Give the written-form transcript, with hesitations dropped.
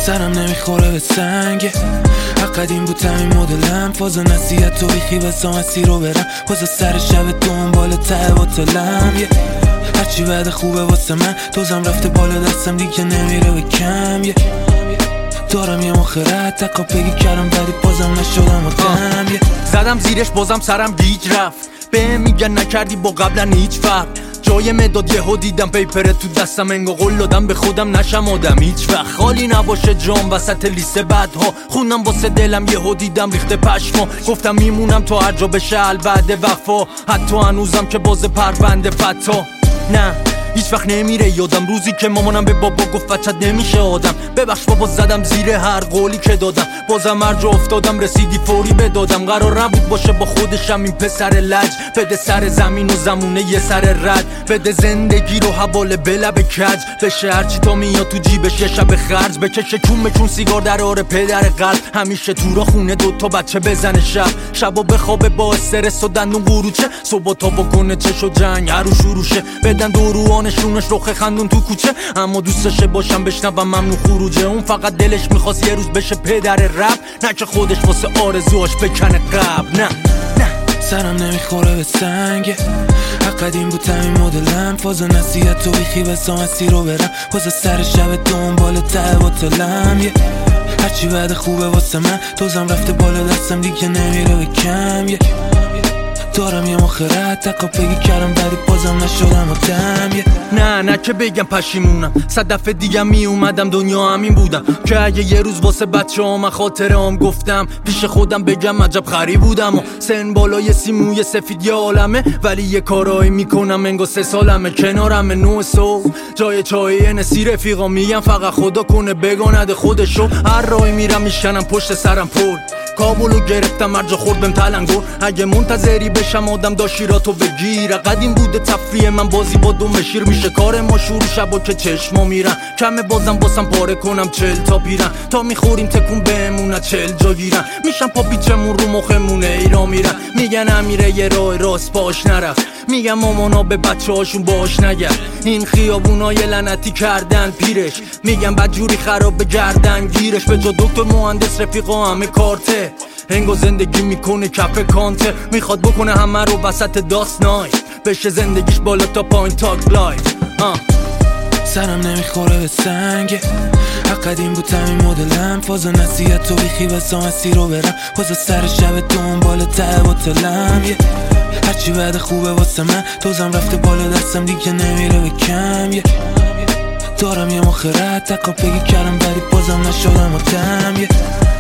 سرم نمیخوره به سنگ قدیم بود همین مدلم فاز نصیحت و بیخی بسام اسی رو برم باز سر شب دنبال ته باطلم هرچی بعد خوبه واسه من دوزم رفته بالا دستم دیگه نمیره به کم دارم یه مخرت تکاپگی کردم ولی بازم نشدم آدم زدم زیرش بازم سرم گیج رفت به میگن نکردی با قبلا هیچ فرق جای مداد یهو دیدم پیپره تو دستم انگا قول دادم به خودم نشم آدم هیچ وقت خالی نباشه جام وسط لیست بعدها خوندم واسه دلم یهو دیدم ریخته پشما گفتم میمونم تا هر جا بشه بعد وفا حتی هنوزم که باز پرونده فتا نه هیچ وقت نمیره یادم روزی که مامانم به بابا گفت بچت نمیشه آدم ببخش بابا زدم زیر هر قولی که دادم بازم هر جا افتادم رسیدی فوری بدادم قرار نبود باشه با خودشم این پسر لج بده سر زمین و زمونه یه سر رد بده زندگی رو حواله بلب کج بشه هرچی تا میاد تو جیبش یه شب خرج بکشه کون سیگار در آره پدر قلب همیشه تو را خونه دوتا بچه بزنه شبا بخوابه با استرس و دندون قروچه صبح تا بکنه چش و جنگ هر رو شروشه بدن دوروانشونش رخ خندون تو کوچه اما دوستشه باشم بشنوم ممنون خروجه اون فقط دلش میخواست یه روز بشه پدر رپ نه که خودش واسه آرزوهاش بکنه قبل نه سرم نمیخوره به سنگ قدیم بود همین مدلم فاز نصیحت و بیخی بسام اسی رو برم باز سر شب دنبال ته باطلم هرچی بعد خوبه واسه من دوزم رفته بالا دستم دیگه نمیره به کم دارم یه مخرت تکاپگی کردم ولی بازم نشدم آدم نه که بگم پشیمونم 100 دفعه دیگه می اومدم دنیا همین بودم که اگه یه روز واسه بچه ها خاطرام گفتم پیش خودم بگم عجب خری بودم و سن بالای سیموی سفید یه عالمه ولی یه کارایی میکنم انگار 3 سالمه کنارم 9 صبح جای چای نسی رفیقا میگم فقط خدا کنه بگاند خودشو هر راهی میرم میشنم پشت سرم پل کابلو گرفتم هر جا خورد بهم تلنگور اگه منتظری بشم آدم داشیراتو بگیره قدیم بوده تفریح من بازی با دوم شیر میشه کار ما شروع شبا که چشما میرن کمه بازم پاره کنم 40 تا پیرن تا میخوریم تکون بهمونه 40 جا گیرن میشم پا پیچمون رو مخمونه ایرا میرن میگن امیره یه راه راست باش نرفت میگم مامانا به بچه هاشون باش نگرد این خیابونای لعنتی کردن پیرش میگم بدجوری خراب بگردن گیرش به جا دکتر مهندس رفیقا همه کارته هنگو زندگی میکنه کف کانته میخواد بکنه همه رو وسط داست نایت بشه زندگیش بالا تا پایین تاک لایف سرم نمیخوره به سنگ قدیم بود همین مدلم فاز نصیحت و بیخی بسام اسی رو برم باز سر شب دنبال ته باطلم هرچی بعد خوبه واسه من دوزم رفته بالا دستم دیگه نمیره به کم دارم یه مخرت تکاپگی کردم ولی بازم نشدم آدم